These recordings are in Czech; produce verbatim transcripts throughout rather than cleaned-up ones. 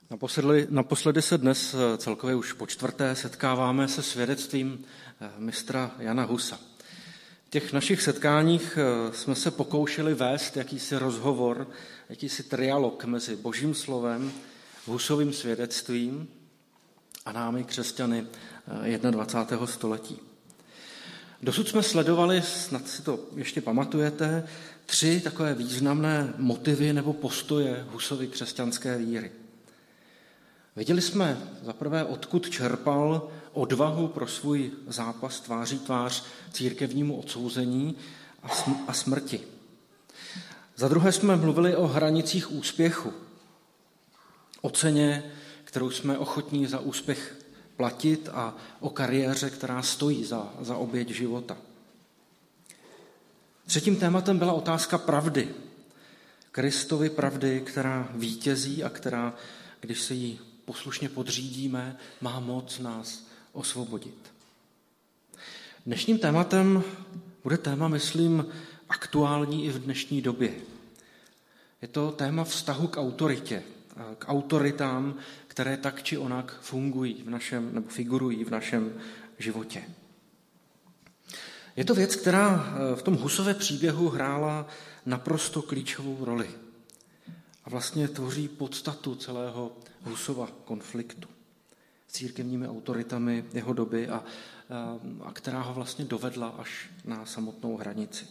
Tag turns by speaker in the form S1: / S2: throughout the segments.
S1: Naposledy, naposledy se dnes celkově už po čtvrté setkáváme se svědectvím mistra Jana Husa. V těch našich setkáních jsme se pokoušeli vést jakýsi rozhovor, jakýsi trialog mezi Božím slovem, Husovým svědectvím a námi křesťany dvacátého prvního století. Dosud jsme sledovali, snad si to ještě pamatujete, tři takové významné motivy nebo postoje Husovy křesťanské víry. Viděli jsme zaprvé, odkud čerpal odvahu pro svůj zápas tváří tvář církevnímu odsouzení a smrti. Za druhé jsme mluvili o hranicích úspěchu, o ceně, kterou jsme ochotní za úspěch platit, a o kariéře, která stojí za, za oběť života. Třetím tématem byla otázka pravdy. Kristovy pravdy, která vítězí a která, když se jí poslušně podřídíme, má moc nás osvobodit. Dnešním tématem bude téma, myslím, aktuální i v dnešní době. Je to téma vztahu k autoritě, k autoritám, které tak či onak fungují v našem, nebo figurují v našem životě. Je to věc, která v tom Husově příběhu hrála naprosto klíčovou roli a vlastně tvoří podstatu celého Husova konfliktu s církevními autoritami jeho doby a, a, a která ho vlastně dovedla až na samotnou hranici.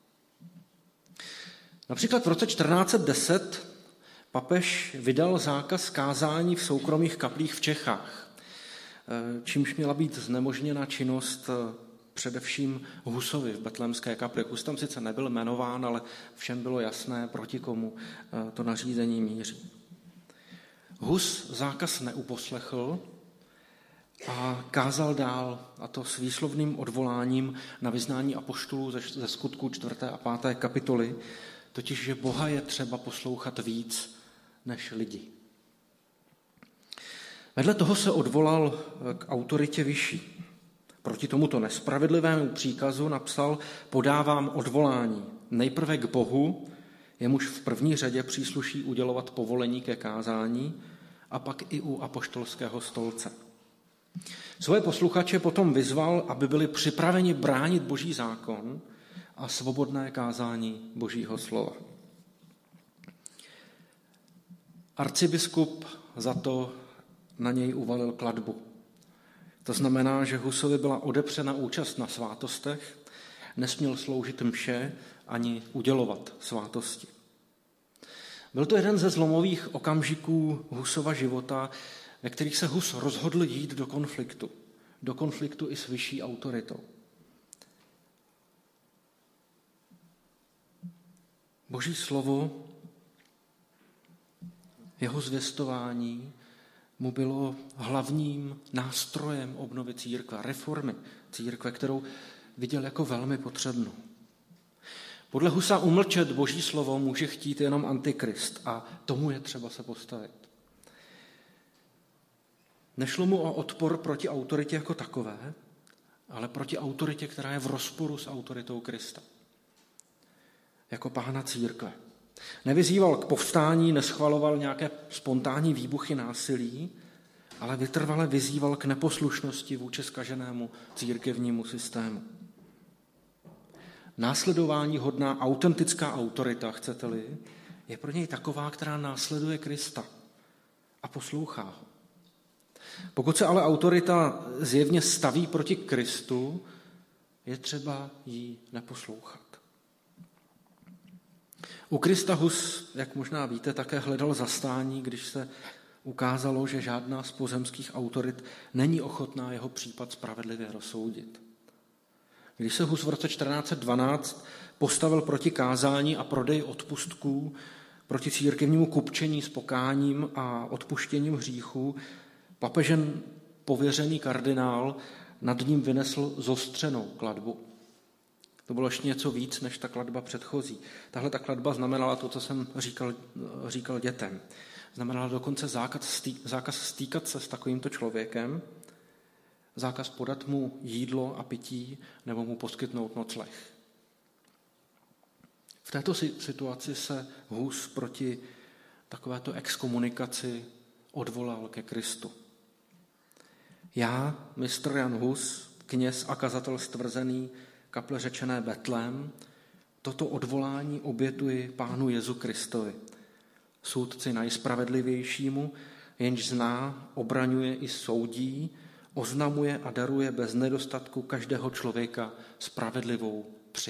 S1: Například v roce čtrnáct set deset papež vydal zákaz kázání v soukromých kaplích v Čechách, čímž měla být znemožněna činnost především Husovi v Betlémské kapli. Hus tam sice nebyl jmenován, ale všem bylo jasné, proti komu to nařízení míří. Hus zákaz neuposlechl a kázal dál, a to s výslovným odvoláním na vyznání apoštolů ze, ze Skutků čtvrté a páté kapitoly, totiž, že Boha je třeba poslouchat víc než lidi. Vedle toho se odvolal k autoritě vyšší. Proti tomuto nespravedlivému příkazu napsal: podávám odvolání nejprve k Bohu, jemuž v první řadě přísluší udělovat povolení ke kázání, a pak i u apoštolského stolce. Svoje posluchače potom vyzval, aby byli připraveni bránit Boží zákon a svobodné kázání Božího slova. Arcibiskup za to na něj uvalil klatbu. To znamená, že Husovi byla odepřena účast na svátostech, nesměl sloužit mše ani udělovat svátosti. Byl to jeden ze zlomových okamžiků Husova života, ve kterých se Hus rozhodl jít do konfliktu. Do konfliktu i s vyšší autoritou. Boží slovo, jeho zvěstování mu bylo hlavním nástrojem obnovy církve, reformy církve, kterou viděl jako velmi potřebnou. Podle Husa umlčet Boží slovo může chtít jenom antikrist a tomu je třeba se postavit. Nešlo mu o odpor proti autoritě jako takové, ale proti autoritě, která je v rozporu s autoritou Krista. Jako pána církve. Nevyzýval k povstání, neschvaloval nějaké spontánní výbuchy násilí, ale vytrvale vyzýval k neposlušnosti vůči zkaženému církevnímu systému. Následování hodná autentická autorita, chcete-li, je pro něj taková, která následuje Krista a poslouchá ho. Pokud se ale autorita zjevně staví proti Kristu, je třeba jí neposlouchat. U Krista Hus, jak možná víte, také hledal zastání, když se ukázalo, že žádná z pozemských autorit není ochotná jeho případ spravedlivě rozsoudit. Když se Hus v roce čtrnáct set dvanáct postavil proti kázání a prodeji odpustků, proti církevnímu kupčení s pokáním a odpuštěním hříchů, papežem pověřený kardinál nad ním vynesl zostřenou klatbu. To bylo ještě něco víc než ta klatba předchozí. Tahle ta klatba znamenala to, co jsem říkal, říkal dětem. Znamenala dokonce zákaz, stý, zákaz stýkat se s takovýmto člověkem, zákaz podat mu jídlo a pití nebo mu poskytnout nocleh. V této situaci se Hus proti takovéto exkomunikaci odvolal ke Kristu. Já, mistr Jan Hus, kněz a kazatel stvrzený kaple řečené Betlém, toto odvolání obětuji Pánu Jezu Kristovi, soudci nejspravedlivějšímu, jenž zná, obraňuje i soudí, oznamuje a daruje bez nedostatku každého člověka spravedlivou při.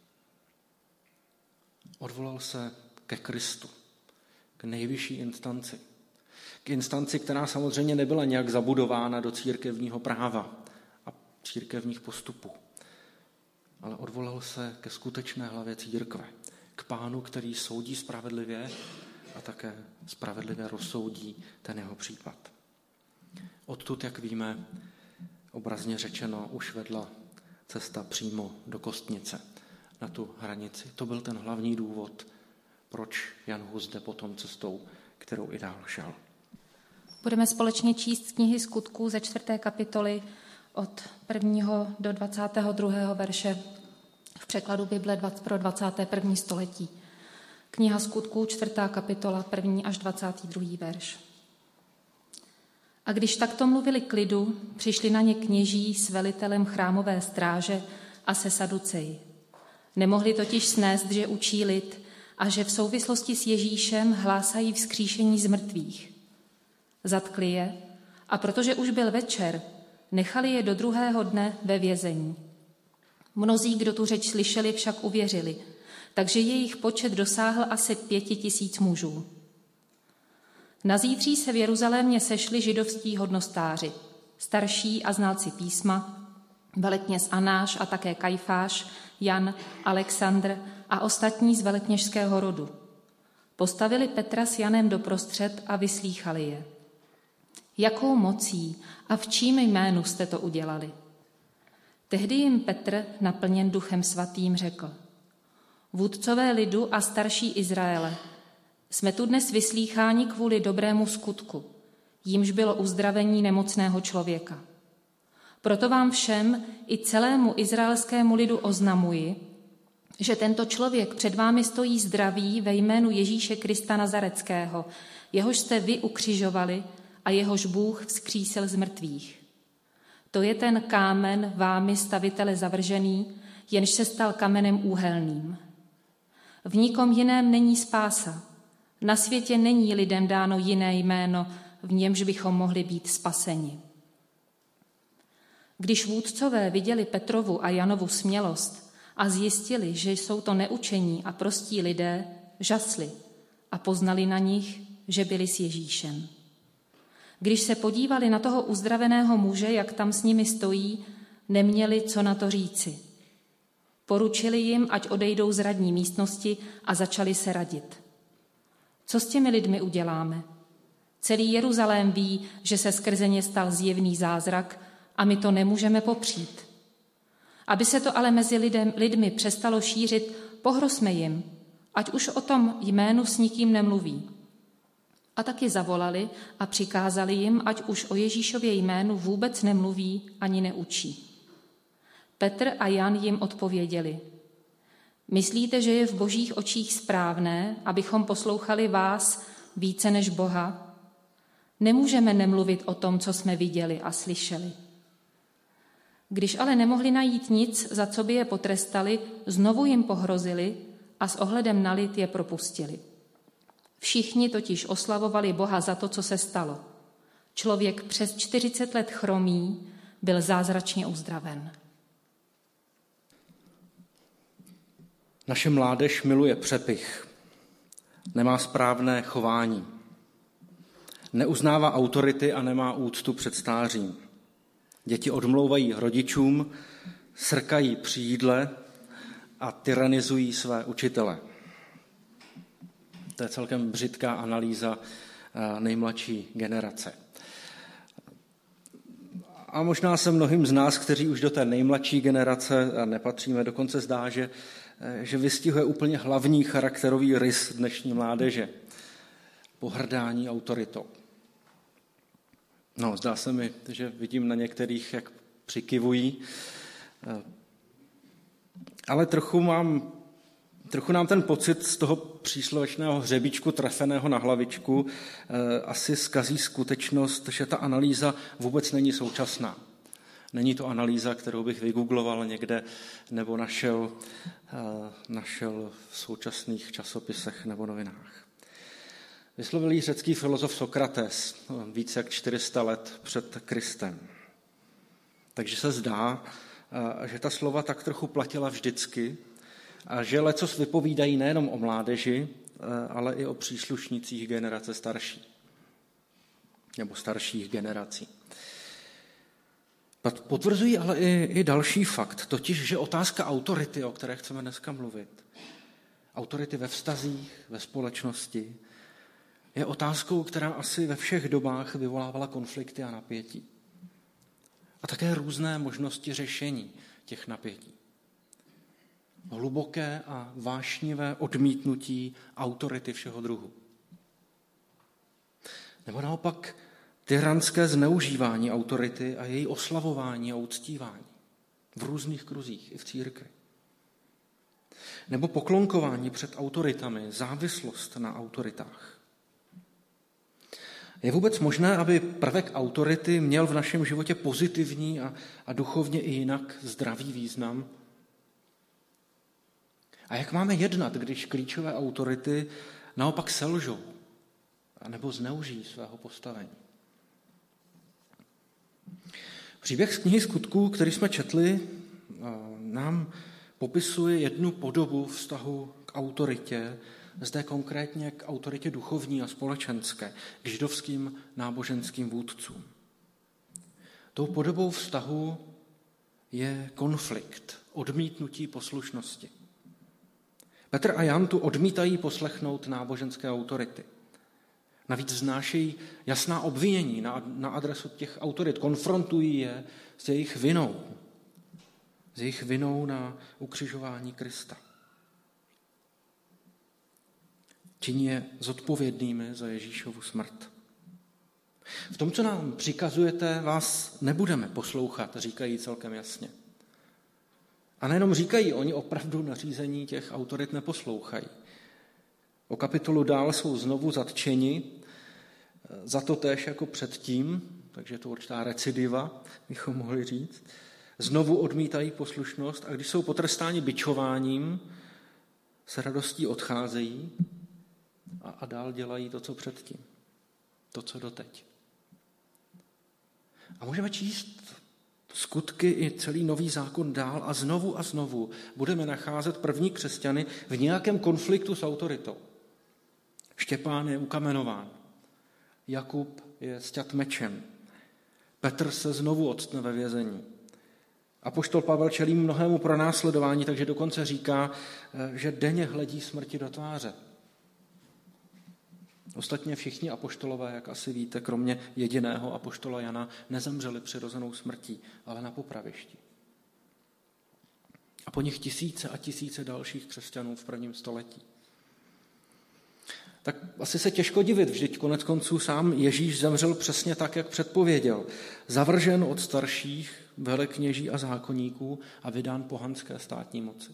S1: Odvolal se ke Kristu, k nejvyšší instanci. K instanci, která samozřejmě nebyla nějak zabudována do církevního práva a církevních postupů. Ale odvolal se ke skutečné hlavě církve, k Pánu, který soudí spravedlivě a také spravedlivě rozsoudí ten jeho případ. Odtud, jak víme, obrazně řečeno, už vedla cesta přímo do Kostnice, na tu hranici. To byl ten hlavní důvod, proč Jan Hus jde potom cestou, kterou i dál šel.
S2: Budeme společně číst z knihy Skutků ze čtvrté kapitoly od prvního do dvacátého druhého verše v překladu Bible pro dvacáté první století. Kniha Skutků, čtvrtá kapitola, první až dvacátý druhý verš. A když takto mluvili k lidu, přišli na ně kněží s velitelem chrámové stráže a se saduceji. Nemohli totiž snést, že učí lid a že v souvislosti s Ježíšem hlásají vzkříšení z mrtvých. Zatkli je a protože už byl večer, nechali je do druhého dne ve vězení. Mnozí, kdo tu řeč slyšeli, však uvěřili, takže jejich počet dosáhl asi pěti tisíc mužů. Nazítří se v Jeruzalémě sešli židovští hodnostáři, starší a znalci písma, velekněz Anáš a také Kajfáš, Jan, Alexandr a ostatní z velekněžského rodu. Postavili Petra s Janem doprostřed a vyslýchali je. Jakou mocí a v čím jménu jste to udělali? Tehdy jim Petr, naplněn Duchem svatým, řekl: Vůdcové lidu a starší Izraele, jsme tu dnes vyslýcháni kvůli dobrému skutku, jímž bylo uzdravení nemocného člověka. Proto vám všem i celému izraelskému lidu oznamuji, že tento člověk před vámi stojí zdravý ve jménu Ježíše Krista Nazareckého, jehož jste vy ukřižovali a jehož Bůh vzkřísil z mrtvých. To je ten kámen vámi stavitele zavržený, jenž se stal kamenem úhelným. V nikom jiném není spása. Na světě není lidem dáno jiné jméno, v němž bychom mohli být spaseni. Když vůdcové viděli Petrovu a Janovu smělost a zjistili, že jsou to neučení a prostí lidé, žasli a poznali na nich, že byli s Ježíšem. Když se podívali na toho uzdraveného muže, jak tam s nimi stojí, neměli co na to říci. Poručili jim, ať odejdou z radní místnosti a začali se radit. Co s těmi lidmi uděláme? Celý Jeruzalém ví, že se skrze ně stal zjevný zázrak a my to nemůžeme popřít. Aby se to ale mezi lidem, lidmi přestalo šířit, pohrozme jim, ať už o tom jménu s nikým nemluví. A taky zavolali a přikázali jim, ať už o Ježíšově jménu vůbec nemluví ani neučí. Petr a Jan jim odpověděli: Myslíte, že je v božích očích správné, abychom poslouchali vás více než Boha? Nemůžeme nemluvit o tom, co jsme viděli a slyšeli. Když ale nemohli najít nic, za co by je potrestali, znovu jim pohrozili a s ohledem na lid je propustili. Všichni totiž oslavovali Boha za to, co se stalo. Člověk přes čtyřicet let chromý byl zázračně uzdraven.
S1: Naše mládež miluje přepych, nemá správné chování, neuznává autority a nemá úctu před stářím. Děti odmlouvají rodičům, srkají při jídle a tyranizují své učitele. To je celkem břitká analýza nejmladší generace. A možná se mnohým z nás, kteří už do té nejmladší generace nepatříme, dokonce zdá, že, že vystihuje úplně hlavní charakterový rys dnešní mládeže. Pohrdání autoritou. No, zdá se mi, že vidím na některých, jak přikivují. Ale trochu mám Trochu nám ten pocit z toho příslovečného hřebíčku trefeného na hlavičku eh, asi zkazí skutečnost, že ta analýza vůbec není současná. Není to analýza, kterou bych vygoogloval někde nebo našel, eh, našel v současných časopisech nebo novinách. Vyslovil ji řecký filozof Sokrates více jak čtyři sta let před Kristem. Takže se zdá, eh, že ta slova tak trochu platila vždycky, a že lecos vypovídají nejenom o mládeži, ale i o příslušnících generace starší, nebo starších generací. Potvrzují ale i, i další fakt, totiž, že otázka autority, o které chceme dneska mluvit, autority ve vztazích, ve společnosti, je otázkou, která asi ve všech dobách vyvolávala konflikty a napětí. A také různé možnosti řešení těch napětí. Hluboké a vášnivé odmítnutí autority všeho druhu. Nebo naopak tyranské zneužívání autority a její oslavování a uctívání v různých kruzích i v církvi. Nebo poklonkování před autoritami, závislost na autoritách. Je vůbec možné, aby prvek autority měl v našem životě pozitivní a, a duchovně i jinak zdravý význam? A jak máme jednat, když klíčové autority naopak selžou nebo zneužijí svého postavení? Příběh z knihy Skutků, který jsme četli, nám popisuje jednu podobu vztahu k autoritě, zde konkrétně k autoritě duchovní a společenské, k židovským náboženským vůdcům. Tou podobou vztahu je konflikt, odmítnutí poslušnosti. Petr a Jan tu odmítají poslechnout náboženské autority. Navíc vznášejí jasná obvinění na, na adresu těch autorit, konfrontují je s jejich vinou, s jejich vinou na ukřižování Krista. Činí je zodpovědnými za Ježíšovu smrt. V tom, co nám přikazujete, vás nebudeme poslouchat, říkají celkem jasně. A nejenom říkají, oni opravdu nařízení těch autorit neposlouchají. O kapitolu dál jsou znovu zatčeni, za to též jako předtím, takže je to určitá recidiva, bychom mohli říct. Znovu odmítají poslušnost a když jsou potrestáni bičováním, s radostí odcházejí a, a dál dělají to, co předtím, to, co doteď. A můžeme číst Skutky i celý nový zákon dál a znovu a znovu budeme nacházet první křesťany v nějakém konfliktu s autoritou. Štěpán je ukamenován, Jakub je sťat mečem, Petr se znovu octne ve vězení. Apoštol Pavel čelí mnohému pronásledování, takže dokonce říká, že denně hledí smrti do tváře. Ostatně všichni apoštolové, jak asi víte, kromě jediného apoštola Jana, nezemřeli přirozenou smrtí, ale na popravišti. A po nich tisíce a tisíce dalších křesťanů v prvním století. Tak asi se těžko divit, vždyť konec konců sám Ježíš zemřel přesně tak, jak předpověděl. Zavržen od starších velekněží a zákonníků a vydán pohanské státní moci.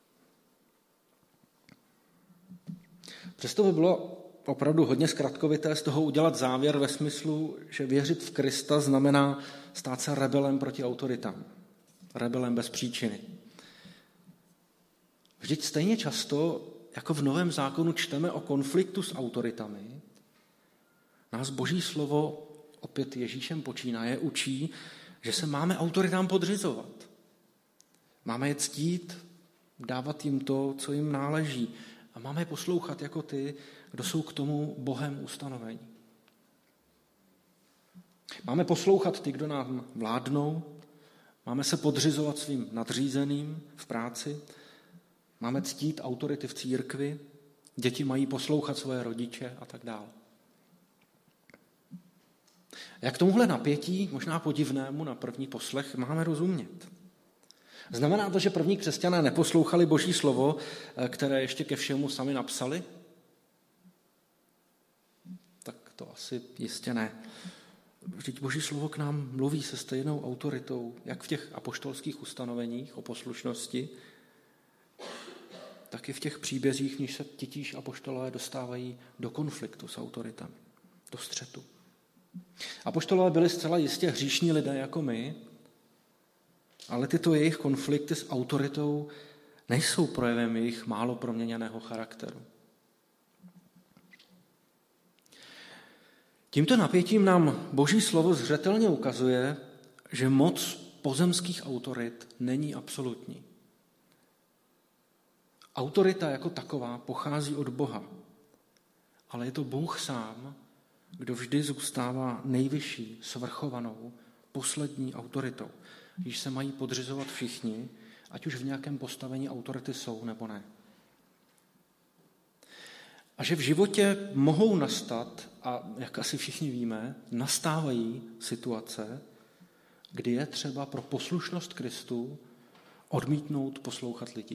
S1: Přesto by bylo opravdu hodně zkratkovité z toho udělat závěr ve smyslu, že věřit v Krista znamená stát se rebelem proti autoritám. Rebelem bez příčiny. Vždyť stejně často, jako v Novém zákonu čteme o konfliktu s autoritami, nás Boží slovo, opět Ježíšem počínaje, učí, že se máme autoritám podřizovat. Máme je ctít, dávat jim to, co jim náleží. A máme je poslouchat jako ty, kdo jsou k tomu Bohem ustanovení. Máme poslouchat ty, kdo nám vládnou, máme se podřizovat svým nadřízeným v práci, máme ctít autority v církvi, děti mají poslouchat svoje rodiče a tak dále. Jak tomuhle napětí, možná podivnému na první poslech, máme rozumět? Znamená to, že první křesťané neposlouchali Boží slovo, které ještě ke všemu sami napsali? Tak to asi jistě ne. Vždyť Boží slovo k nám mluví se stejnou autoritou, jak v těch apoštolských ustanoveních o poslušnosti, taky v těch příbězích, v níž se titíž apoštolové dostávají do konfliktu s autoritami, do střetu. Apoštolové byli zcela jistě hříšní lidé jako my, ale tyto jejich konflikty s autoritou nejsou projevem jejich málo proměněného charakteru. Tímto napětím nám Boží slovo zřetelně ukazuje, že moc pozemských autorit není absolutní. Autorita jako taková pochází od Boha, ale je to Bůh sám, kdo vždy zůstává nejvyšší, svrchovanou, poslední autoritou, když se mají podřizovat všichni, ať už v nějakém postavení autority jsou nebo ne. A že v životě mohou nastat, a jak asi všichni víme, nastávají situace, kdy je třeba pro poslušnost Kristu odmítnout poslouchat lidi.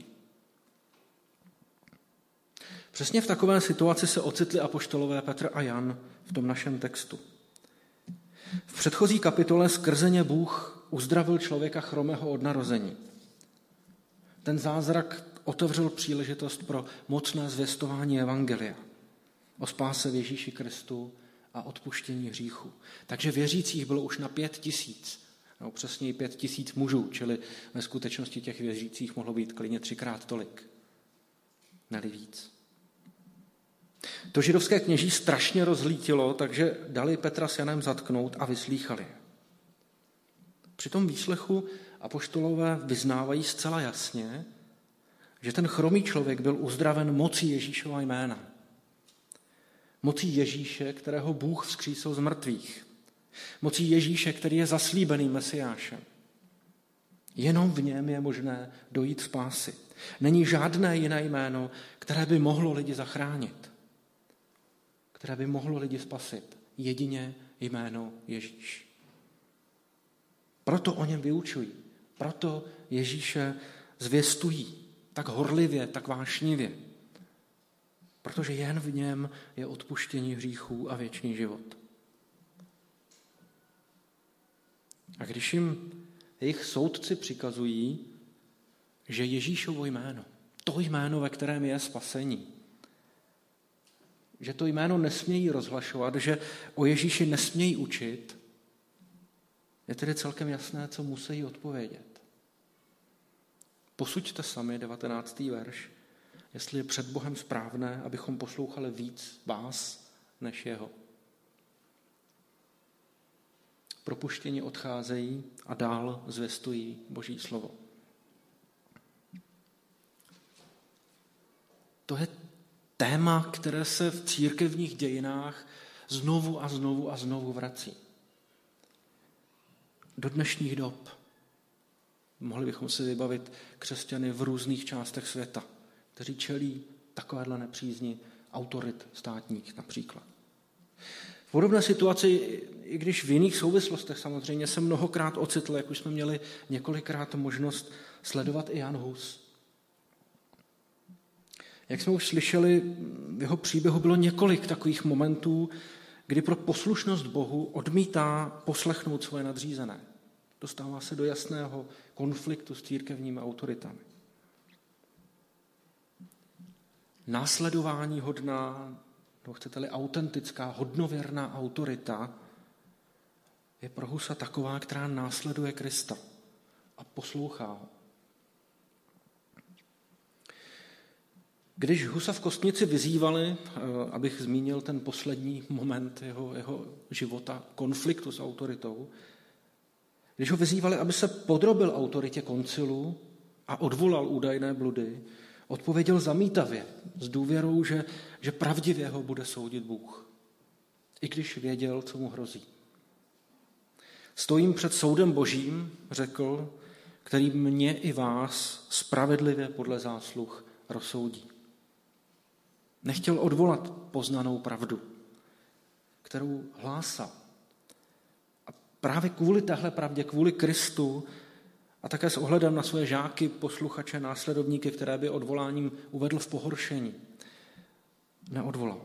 S1: Přesně v takové situaci se ocitli apoštolové Petr a Jan v tom našem textu. V předchozí kapitole skrze ně Bůh uzdravil člověka chromého od narození. Ten zázrak otevřel příležitost pro mocné zvěstování evangelia o spáse v Ježíši Kristu a odpuštění hříchu. Takže věřících bylo už na pět tisíc, no přesněji pět tisíc mužů, čili ve skutečnosti těch věřících mohlo být klidně třikrát tolik, ne-li víc. To židovské kněží strašně rozlítilo, takže dali Petra s Janem zatknout a vyslýchali je. Při tom výslechu apoštolové vyznávají zcela jasně, že ten chromý člověk byl uzdraven mocí Ježíšova jména. Mocí Ježíše, kterého Bůh vzkřísil z mrtvých. Mocí Ježíše, který je zaslíbeným Mesiášem. Jenom v něm je možné dojít spásy. Není žádné jiné jméno, které by mohlo lidi zachránit. Které by mohlo lidi spasit. Jedině jméno Ježíš. Proto o něm vyučují. Proto Ježíše zvěstují tak horlivě, tak vášnivě. Protože jen v něm je odpuštění hříchů a věčný život. A když jim jejich soudci přikazují, že Ježíšovo jméno, to jméno, ve kterém je spasení, že to jméno nesmějí rozhlašovat, že o Ježíši nesmějí učit, je tedy celkem jasné, co musí odpovědět. Posuďte sami, devatenáctý verš, jestli je před Bohem správné, abychom poslouchali víc vás než jeho. Propuštěni odcházejí a dál zvěstují Boží slovo. To je téma, které se v církevních dějinách znovu a znovu a znovu vrací. Do dnešních dob. Mohli bychom si vybavit křesťany v různých částech světa, kteří čelí takovéhle nepřízni autorit státních například. V podobné situaci, i když v jiných souvislostech samozřejmě se mnohokrát ocitl, jak už jsme měli několikrát možnost sledovat i Jan Hus. Jak jsme už slyšeli, v jeho příběhu bylo několik takových momentů, kdy pro poslušnost Bohu odmítá poslechnout svoje nadřízené. Dostává se do jasného konfliktu s církevními autoritami. Následování hodná, no chcete-li autentická, hodnověrná autorita je pro Husa taková, která následuje Krista a poslouchá ho. Když Husa v Kostnici vyzývali, abych zmínil ten poslední moment jeho, jeho života, konfliktu s autoritou, když ho vyzývali, aby se podrobil autoritě koncilu a odvolal údajné bludy, odpověděl zamítavě s důvěrou, že, že pravdivě ho bude soudit Bůh, i když věděl, co mu hrozí. Stojím před soudem Božím, řekl, který mě i vás spravedlivě podle zásluh rozsoudí. Nechtěl odvolat poznanou pravdu, kterou hlásal. A právě kvůli téhle pravdě, kvůli Kristu a také s ohledem na svoje žáky, posluchače, následovníky, které by odvoláním uvedl v pohoršení, neodvolal.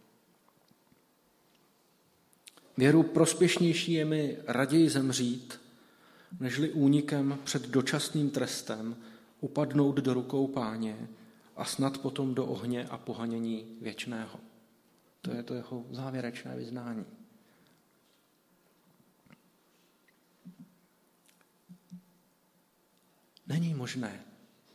S1: Věru prospěšnější je mi raději zemřít, nežli únikem před dočasným trestem upadnout do rukou Páně a snad potom do ohně a pohanění věčného. To je to jeho závěrečné vyznání. Není možné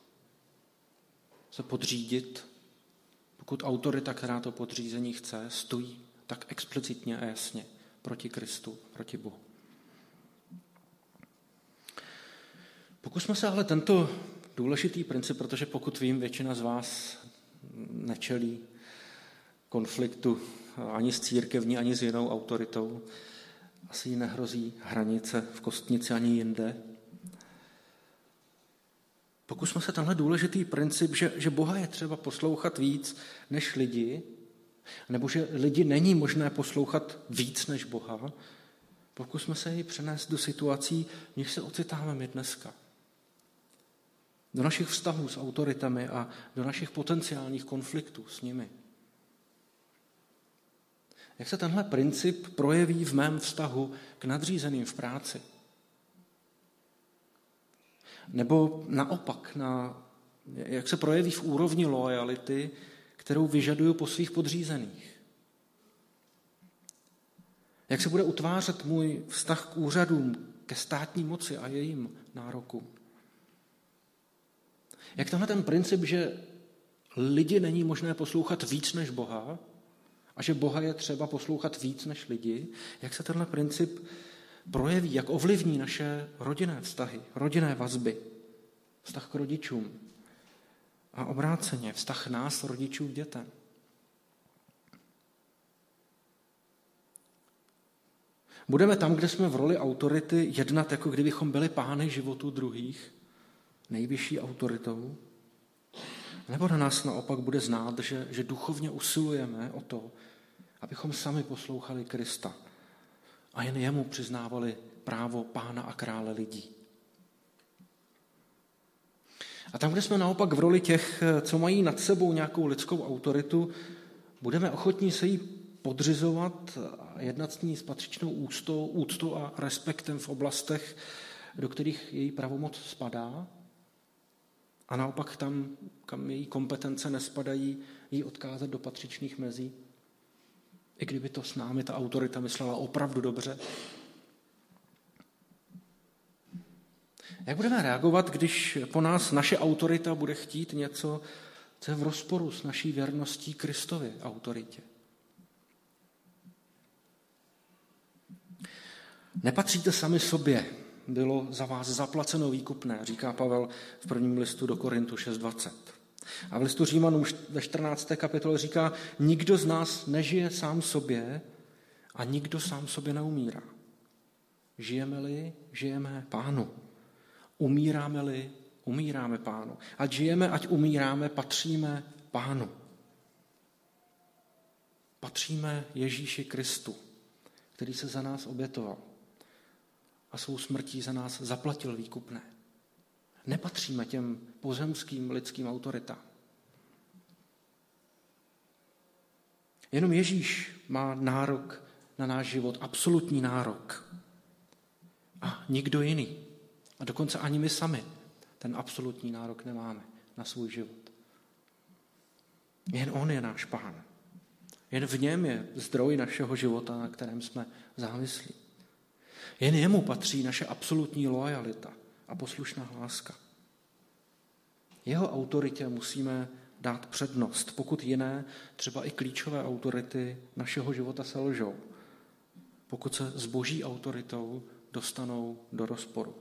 S1: se podřídit, pokud autorita, která to podřízení chce, stojí tak explicitně a jasně proti Kristu, proti Bohu. Pokusme se ale tento důležitý princip, protože pokud vím, většina z vás nečelí konfliktu ani s církevní, ani s jinou autoritou, asi jí nehrozí hranice v Kostnici ani jinde. Pokusme se tenhle důležitý princip, že, že Boha je třeba poslouchat víc než lidi, nebo že lidi není možné poslouchat víc než Boha, pokusme se jej přenést do situací, v nich se ocitáme my dneska. Do našich vztahů s autoritami a do našich potenciálních konfliktů s nimi. Jak se tenhle princip projeví v mém vztahu k nadřízeným v práci? Nebo naopak, na, jak se projeví v úrovni loajality, kterou vyžaduju po svých podřízených? Jak se bude utvářet můj vztah k úřadům, ke státní moci a jejím nárokům? Jak tenhle ten princip, že lidi není možné poslouchat víc než Boha a že Boha je třeba poslouchat víc než lidi, jak se tenhle princip projeví, jak ovlivní naše rodinné vztahy, rodinné vazby, vztah k rodičům a obráceně vztah nás, rodičů, k dětem. Budeme tam, kde jsme v roli autority, jednat, jako kdybychom byli pány životů druhých, nejvyšší autoritou? Nebo na nás naopak bude znát, že, že duchovně usilujeme o to, abychom sami poslouchali Krista a jen jemu přiznávali právo pána a krále lidí? A tam, kde jsme naopak v roli těch, co mají nad sebou nějakou lidskou autoritu, budeme ochotní se jí podřizovat a jednat s ní s patřičnou úctou, úctou a respektem v oblastech, do kterých její pravomoc spadá, a naopak tam, kam její kompetence nespadají, jí odkázat do patřičných mezí, i kdyby to s námi ta autorita myslela opravdu dobře. Jak budeme reagovat, když po nás naše autorita bude chtít něco, co je v rozporu s naší věrností Kristově autoritě? Nepatříte sami sobě, bylo za vás zaplaceno výkupné, říká Pavel v prvním listu do Korintu šest dvacet. A v listu Římanům ve čtrnácté kapitole říká, nikdo z nás nežije sám sobě a nikdo sám sobě neumírá. Žijeme-li, žijeme Pánu. Umíráme-li, umíráme Pánu. Ať žijeme, ať umíráme, patříme Pánu. Patříme Ježíši Kristu, který se za nás obětoval a svou smrtí za nás zaplatil výkupné. Nepatříme těm pozemským lidským autoritám. Jenom Ježíš má nárok na náš život, absolutní nárok. A nikdo jiný. A dokonce ani my sami ten absolutní nárok nemáme na svůj život. Jen on je náš Pán. Jen v něm je zdroj našeho života, na kterém jsme závislí. Jen jemu patří naše absolutní loajalita a poslušná láska. Jeho autoritě musíme dát přednost, pokud jiné, třeba i klíčové autority našeho života selžou, pokud se s boží autoritou dostanou do rozporu.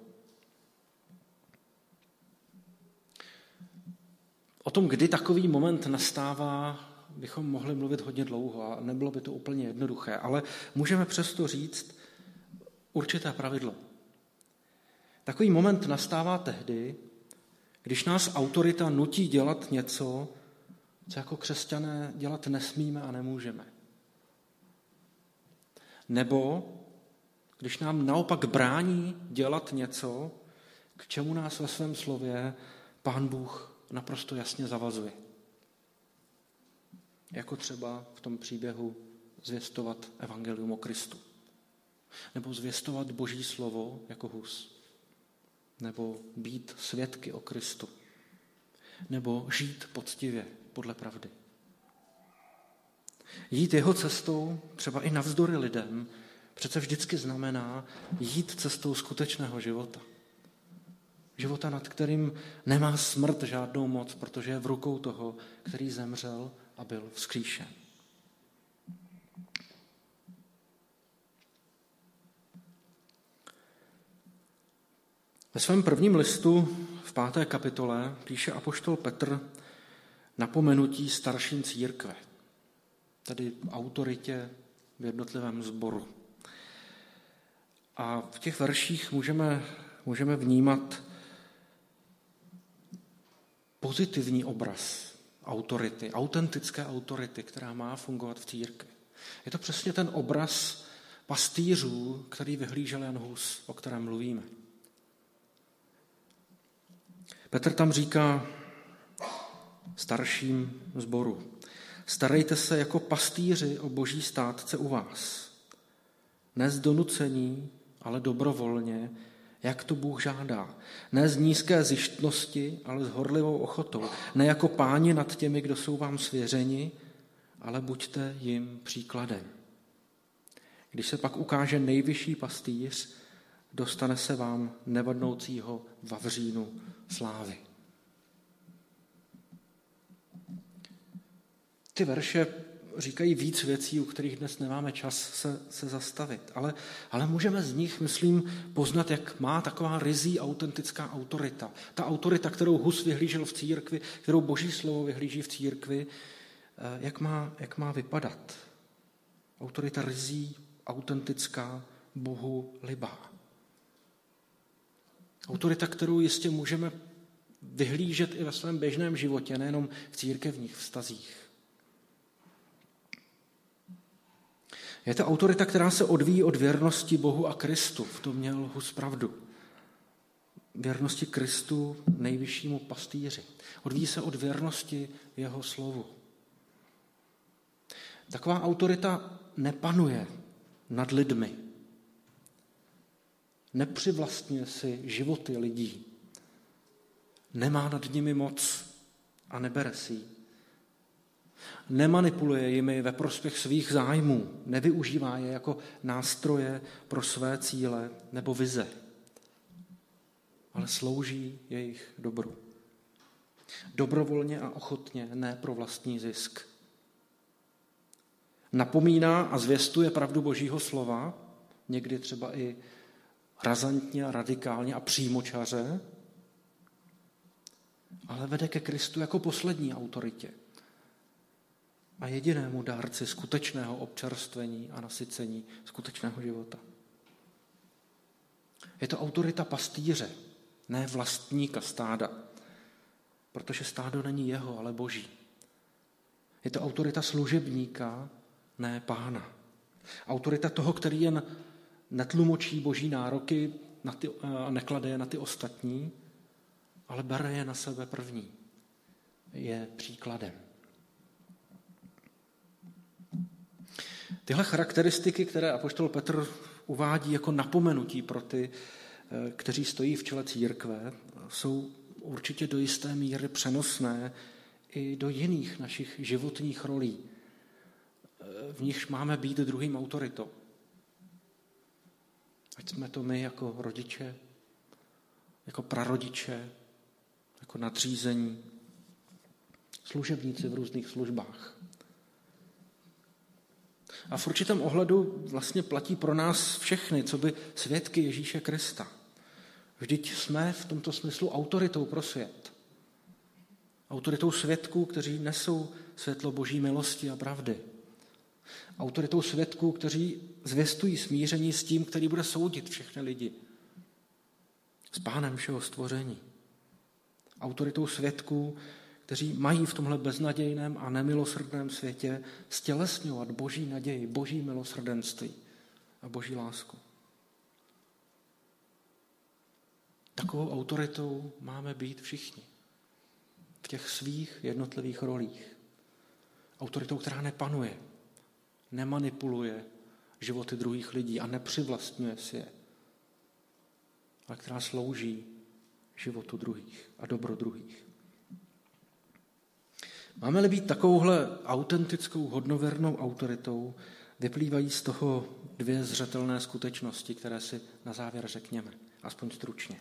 S1: O tom, kdy takový moment nastává, bychom mohli mluvit hodně dlouho a nebylo by to úplně jednoduché, ale můžeme přesto říct určité pravidlo. Takový moment nastává tehdy, když nás autorita nutí dělat něco, co jako křesťané dělat nesmíme a nemůžeme. Nebo když nám naopak brání dělat něco, k čemu nás ve svém slově Pán Bůh naprosto jasně zavazuje. Jako třeba v tom příběhu zvěstovat evangelium o Kristu. Nebo zvěstovat Boží slovo jako Hus. Nebo být svědky o Kristu. nebo žít poctivě podle pravdy. Jít jeho cestou, třeba i navzdory lidem, přece vždycky znamená jít cestou skutečného života. Života, nad kterým nemá smrt žádnou moc, protože je v rukou toho, který zemřel a byl vzkříšen. Ve svém prvním listu v páté kapitole píše apoštol Petr napomenutí starším církve, tedy autoritě v jednotlivém sboru. A v těch verších můžeme, můžeme vnímat pozitivní obraz autority, autentické autority, která má fungovat v církvi. Je to přesně ten obraz pastýřů, který vyhlížel Jan Hus, o kterém mluvíme. Petr tam říká starším sboru: starejte se jako pastýři o boží státce u vás. Ne z donucení, ale dobrovolně, jak to Bůh žádá. Ne z nízké zištnosti, ale s horlivou ochotou. Ne jako páni nad těmi, kdo jsou vám svěřeni, ale buďte jim příkladem. Když se pak ukáže nejvyšší pastýř, dostane se vám nevadnoucího vavřínu slávy. Ty verše říkají víc věcí, u kterých dnes nemáme čas se, se zastavit, ale, ale můžeme z nich, myslím, poznat, jak má taková ryzí autentická autorita. Ta autorita, kterou Hus vyhlížel v církvi, kterou Boží slovo vyhlíží v církvi, jak má, jak má vypadat. Autorita ryzí, autentická, Bohu libá. Autorita, kterou jistě můžeme vyhlížet i ve svém běžném životě, nejenom v církevních vztazích. Je to autorita, která se odvíjí od věrnosti Bohu a Kristu. V tom měl Hus pravdu. Věrnosti Kristu, nejvyššímu pastýři. Odvíjí se od věrnosti jeho slovu. Taková autorita nepanuje nad lidmi. Nepřivlastňuje si životy lidí. Nemá nad nimi moc a nebere si ji. Nemanipuluje jimi ve prospěch svých zájmů, nevyužívá je jako nástroje pro své cíle nebo vize, ale slouží jejich dobru. Dobrovolně a ochotně, ne pro vlastní zisk. Napomíná a zvěstuje pravdu Božího slova, někdy třeba i razantně a radikálně a přímočaře, ale vede ke Kristu jako poslední autoritě a jedinému dárci skutečného občerstvení a nasycení skutečného života. Je to autorita pastýře, ne vlastníka stáda, protože stádo není jeho, ale Boží. Je to autorita služebníka, ne pána. Autorita toho, který jen netlumočí Boží nároky na ty, a neklade je na ty ostatní, ale bere je na sebe první. Je příkladem. Tyhle charakteristiky, které apoštol Petr uvádí jako napomenutí pro ty, kteří stojí v čele církve, jsou určitě do jisté míry přenosné i do jiných našich životních rolí. V nichž máme být druhým autoritou. Ať jsme to my jako rodiče, jako prarodiče, jako nadřízení, služebníci v různých službách. A v určitém ohledu vlastně platí pro nás všechny, co by svědky Ježíše Krista. Vždyť jsme v tomto smyslu autoritou pro svět. Autoritou svědků, kteří nesou světlo Boží milosti a pravdy. Autoritou svědků, kteří zvěstují smíření s tím, který bude soudit všechny lidi. S Pánem všeho stvoření. Autoritou svědků, kteří mají v tomhle beznadějném a nemilosrdném světě stělesňovat Boží naději, Boží milosrdenství a Boží lásku. Takovou autoritou máme být všichni. V těch svých jednotlivých rolích. Autoritou, která nepanuje, nemanipuluje životy druhých lidí a nepřivlastňuje si je, ale která slouží životu druhých a dobro druhých. Máme-li být takovouhle autentickou, hodnověrnou autoritou, vyplývají z toho dvě zřetelné skutečnosti, které si na závěr řekněme, aspoň stručně.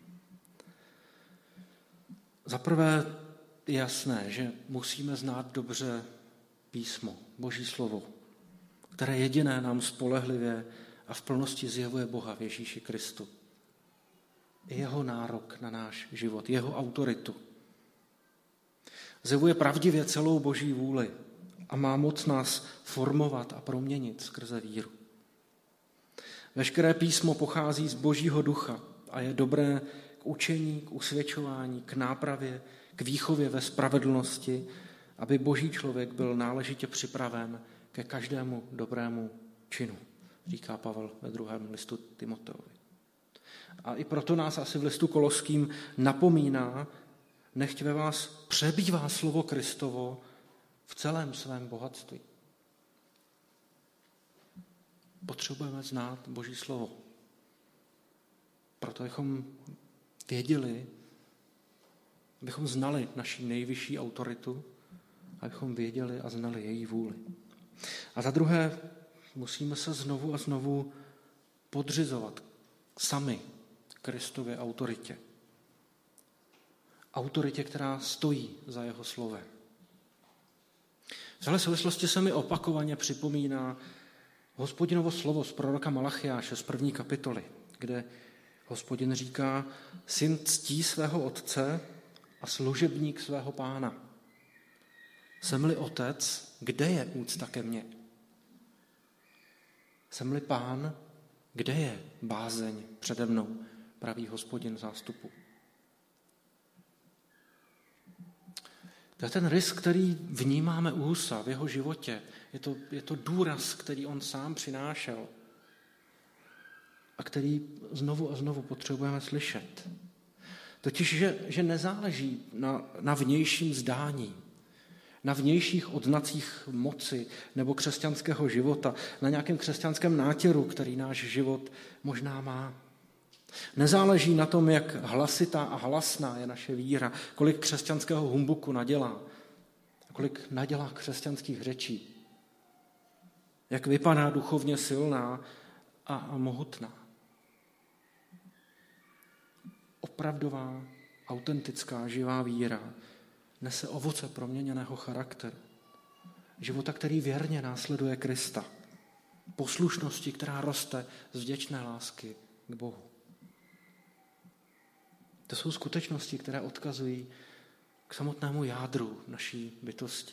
S1: Za prvé je jasné, že musíme znát dobře písmo, Boží slovo, které jediné nám spolehlivě a v plnosti zjevuje Boha v Ježíši Kristu. Jeho nárok na náš život, jeho autoritu. Zjevuje pravdivě celou Boží vůli a má moc nás formovat a proměnit skrze víru. Veškeré písmo pochází z Božího ducha a je dobré k učení, k usvědčování, k nápravě, k výchově ve spravedlnosti, aby Boží člověk byl náležitě připraven ke každému dobrému činu, říká Pavel ve druhém listu Timoteovi. A i proto nás asi v listu Koloským napomíná, nechť ve vás přebývá slovo Kristovo v celém svém bohatství. Potřebujeme znát Boží slovo. Proto bychom věděli, abychom znali naši nejvyšší autoritu, abychom věděli a znali její vůli. A za druhé, musíme se znovu a znovu podřizovat sami Kristově autoritě. Autoritě, která stojí za jeho slovem. V téhle souvislosti se mi opakovaně připomíná Hospodinovo slovo z proroka Malachiáše z první kapitoly, kde Hospodin říká, syn ctí svého otce a služebník svého pána. Jsem-li otec, kde je úcta ke mně? Jsem-li pán, kde je bázeň přede mnou, praví Hospodin zástupu. To je ten rys, který vnímáme u Husa v jeho životě. Je to, je to důraz, který on sám přinášel a který znovu a znovu potřebujeme slyšet. Totiž, že, že nezáleží na, na vnějším zdání, na vnějších odznacích moci nebo křesťanského života, na nějakém křesťanském nátěru, který náš život možná má. Nezáleží na tom, jak hlasitá a hlasná je naše víra, kolik křesťanského humbuku nadělá, kolik nadělá křesťanských řečí, jak vypadá duchovně silná a, a mohutná. Opravdová, autentická, živá víra nese ovoce proměněného charakteru. Života, který věrně následuje Krista. Poslušnosti, která roste z vděčné lásky k Bohu. To jsou skutečnosti, které odkazují k samotnému jádru naší bytosti.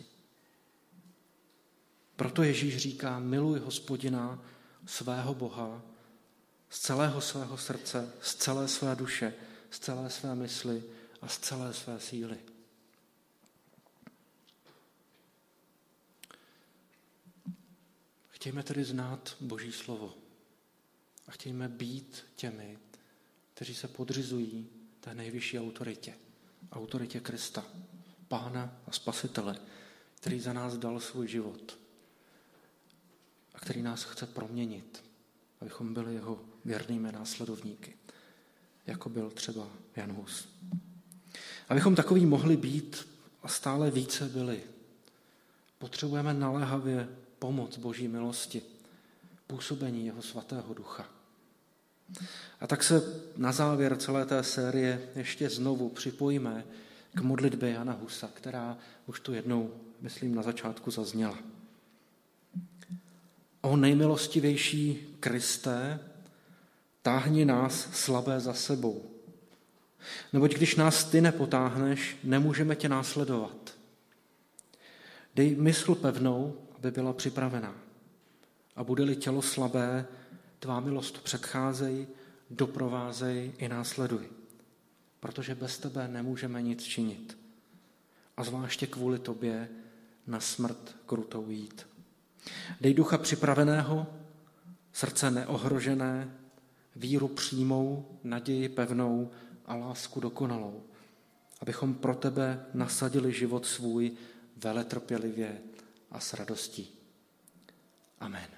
S1: Proto Ježíš říká, miluj Hospodina, svého Boha, z celého svého srdce, z celé své duše, z celé své mysli a z celé své síly. Chtějme tedy znát Boží slovo a chtějme být těmi, kteří se podřizují té nejvyšší autoritě, autoritě Krista, Pána a Spasitele, který za nás dal svůj život a který nás chce proměnit, abychom byli jeho věrnými následovníky, jako byl třeba Jan Hus. Abychom takoví mohli být a stále více byli, potřebujeme naléhavě pomoc Boží milosti, působení jeho svatého ducha. A tak se na závěr celé té série ještě znovu připojíme k modlitbě Jana Husa, která už tu jednou, myslím, na začátku zazněla. O nejmilostivější Kriste, táhni nás slabé za sebou. Neboť když nás ty nepotáhneš, nemůžeme tě následovat. Dej mysl pevnou, aby byla připravená. A bude-li tělo slabé, tvá milost předcházej, doprovázej i následuj. Protože bez tebe nemůžeme nic činit. A zvláště kvůli tobě na smrt krutou jít. Dej ducha připraveného, srdce neohrožené, víru přímou, naději pevnou a lásku dokonalou, abychom pro tebe nasadili život svůj veletrpělivě a s radostí. Amen.